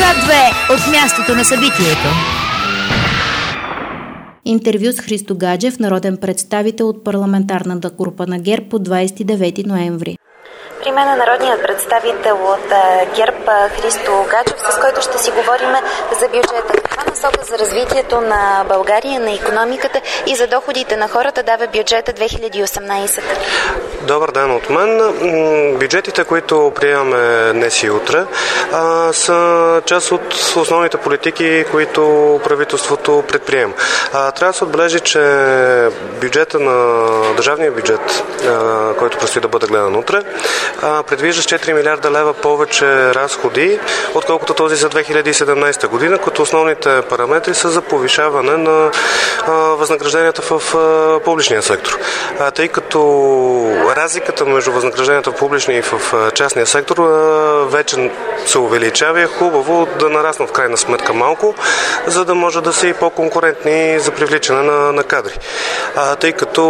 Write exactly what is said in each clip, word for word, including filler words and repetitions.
Ка две от мястото на събитието. Интервю с Христо Гаджев, народен представител от парламентарната група на ГЕРБ по двадесет и девети ноември. При мен е народният представител от ГЕРБ Христо Гаджев, с който ще си говорим за бюджета. Каква насока за развитието на България, на икономиката и за доходите на хората дава бюджета две хиляди и осемнадесета? Добър ден от мен. Бюджетите, които приемаме днес и утре, са част от основните политики, които правителството предприема. Трябва да се отбележи, че бюджета на държавния бюджет, който предстои да бъде гледан утре, предвижда четири милиарда лева повече разходи, отколкото този за две хиляди и седемнадесета година, като основните параметри са за повишаване на възнагражденията в публичния сектор. Тъй като разликата между възнагражденията в публичния и в частния сектор вече се увеличава и е хубаво да нараснат в крайна сметка малко, за да може да са и по-конкурентни за привличане на, на кадри. Тъй като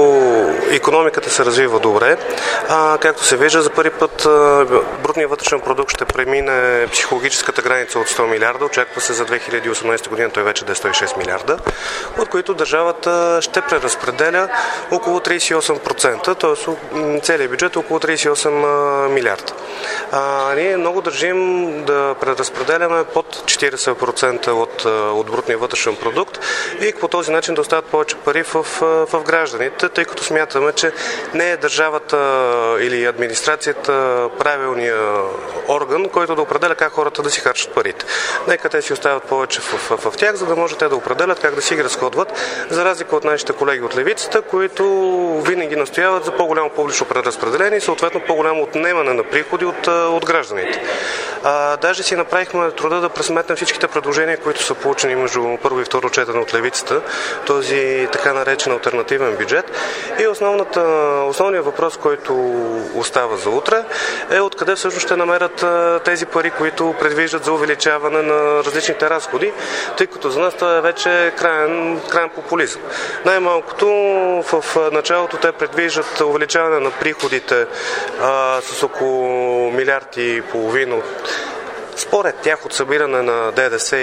икономиката се развива добре, както се вижда, за първи път брутният вътрешен продукт ще премине психологическата граница от сто милиарда. Очаква се за две хиляди и осемнадесета година той вече да е сто и шест милиарда, от които държавата ще преразпределя около тридесет и осем процента, т.е. целият бюджет е около тридесет и осем милиарда. А, ние много държим да преразпределяме под четиридесет процента от, от брутния вътрешен продукт и по този начин да остават повече пари в, в гражданите, тъй като смятаме, че не е държавата или администрацията правилния орган, който да определя как хората да си харчат парите. Нека те си оставят повече в, в, в тях, за да може те да определят как да си ги разходват, за разлика от нашите колеги от левицата, които винаги настояват за по-голямо публично преразпределение и съответно по-голямо отнемане на приходи от, от гражданите. А, даже си направихме труда да пресметнем всичките предложения, които са получени между първо и второ четене от левицата, този така наречен алтернативен бюджет. И основната, основният въпрос, който остава за утре, е откъде всъщност ще намерят тези пари, които предвиждат за увеличаване на различните разходи, тъй като за нас това е вече краен, краен популизъм. Най-малкото в началото те предвиждат увеличаване на приходите а, с около милиард и половина от според тях от събиране на ДДС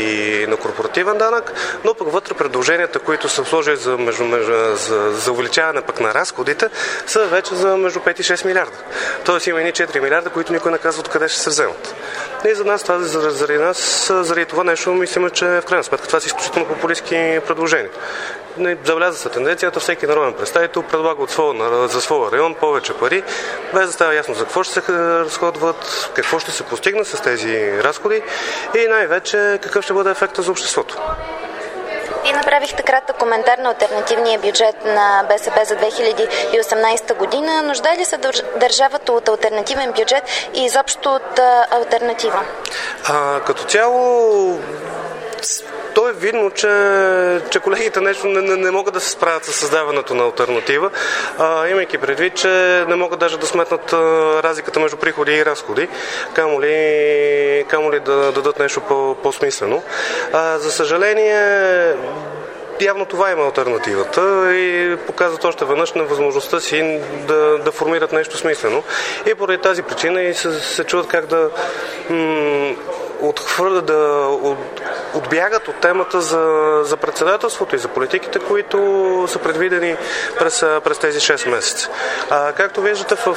и на корпоративен данък, но пък вътре предложенията, които са сложили за, между, между, за, за увеличаване пък на разходите, са вече за между пет и шест милиарда. Тоест има и четири милиарда, които никой не казва откъде ще се вземат. И за нас това, заради нас, заради това нещо, мислим, че в крайна сметка това са изключително популистки предложения. Забеляза се тенденцията, всеки народен представител предлага от своя, за своя район повече пари, без да става ясно за какво ще се разходват, какво ще се постигне с тези разходи и най-вече какъв ще бъде ефекта за обществото. Вие направихте кратък коментар на алтернативния бюджет на БСП за две хиляди и осемнадесета година. Нуждае ли се държавата от алтернативен бюджет и изобщо от алтернатива? А, като цяло то е видно, че, че колегите нещо не, не, не могат да се справят с създаването на алтернатива, а, имайки предвид, че не могат даже да сметнат а, разликата между приходи и разходи, камо ли, камо ли да, да дадат нещо по, по-смислено. А, за съжаление, явно това има алтернативата и показват още веднъж невъзможността си да, да формират нещо смислено. И поради тази причина и се, се чуват как да м- отхвърля, да от, отбягат от темата за, за председателството и за политиките, които са предвидени през, през тези шест месеца. А, както виждате в,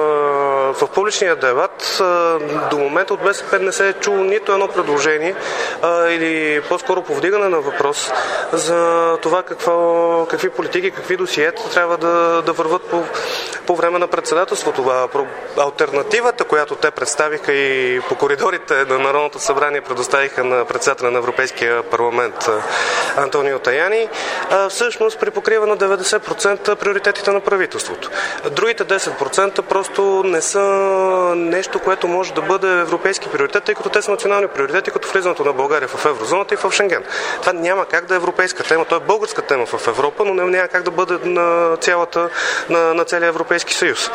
в публичния дебат, до момента от БСП не се е чуло нито едно предложение а, или по-скоро повдигане на въпрос за това какво, какви политики, какви досиета трябва да, да върват по, по време на председателството. Алтернативата, която те представиха и по коридорите на Народното събрание предоставиха на председателя на Европейския парламент Антонио Таяни, всъщност припокрива на деветдесет процента приоритетите на правителството. Другите десет процента просто не са нещо, което може да бъде европейски приоритет, тъй като те са национални приоритети, като влизането на България в еврозоната и в Шенген. Това няма как да е европейска тема, то е българска тема в Европа, но няма как да бъде на цялата, на, на целия Европейски съюз.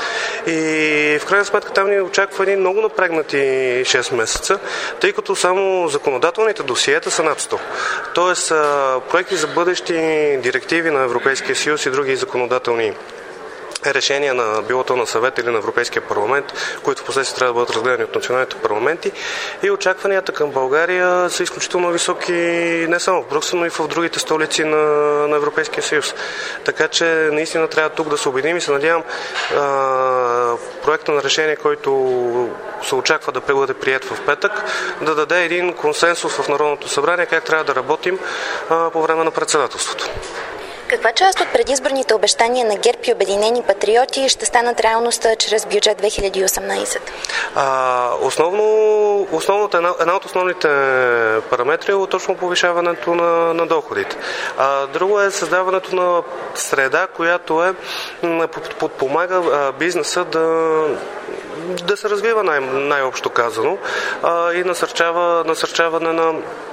И в крайна сметка там ни очаква един много напрегнати шест месеца, тъй като само законодателните досиета са над сто. Тоест, проекти за бъдещи директиви на Европейския съюз и други законодателни решения на билото на съвет или на Европейския парламент, които впоследствие трябва да бъдат разгледани от националните парламенти. И очакванията към България са изключително високи не само в Брюксел, но и в другите столици на, на Европейския съюз. Така че наистина трябва тук да се обединим и се надявам а, проекта на решение, който се очаква да бъде прият в петък, да даде един консенсус в Народното събрание как трябва да работим а, по време на председателството. Каква част от предизборните обещания на ГЕРБ и Обединени патриоти ще станат реалността чрез бюджет две хиляди и осемнадесета? А, основно, основната, една, една от основните параметри е точно повишаването на, на доходите. А, друго е създаването на среда, която е подпомага бизнеса да да се развива най- най-общо казано а, и насърчава, насърчаване на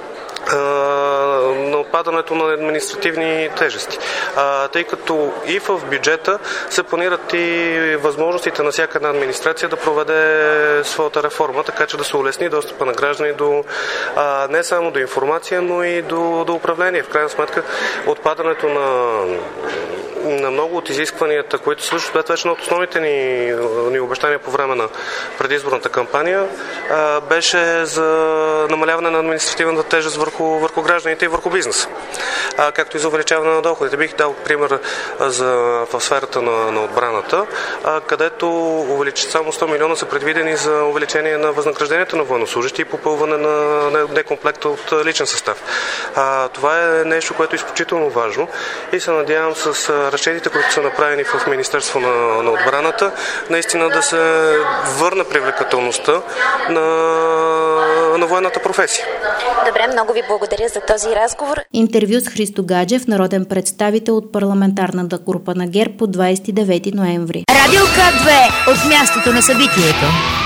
на отпадането на административни тежести. А, тъй като и в бюджета се планират и възможностите на всяка една администрация да проведе своята реформа, така че да се улесни достъпа на граждани до а, не само до информация, но и до, до управление. В крайна сметка отпадането на на много от изискванията, които също бе вече едно от основните ни, ни обещания по време на предизборната кампания, а, беше за намаляване на административната тежест върху, върху гражданите и върху бизнеса, а, както и за увеличаване на доходите. Бих дал пример за, в сферата на, на отбраната, а, където увеличи, само сто милиона са предвидени за увеличение на възнагражденията на военнослужащи и попълване на некомплекта от личен състав. А, това е нещо, което е изключително важно и се надявам с разчетите, които са направени в Министерство на, на отбраната, наистина да се върне привлекателността на, на военната професия. Добре, много ви благодаря за този разговор. Интервю с Христо Гаджев, народен представител от парламентарната група на ГЕРБ по двадесет и девети ноември. Радио К две от мястото на събитието.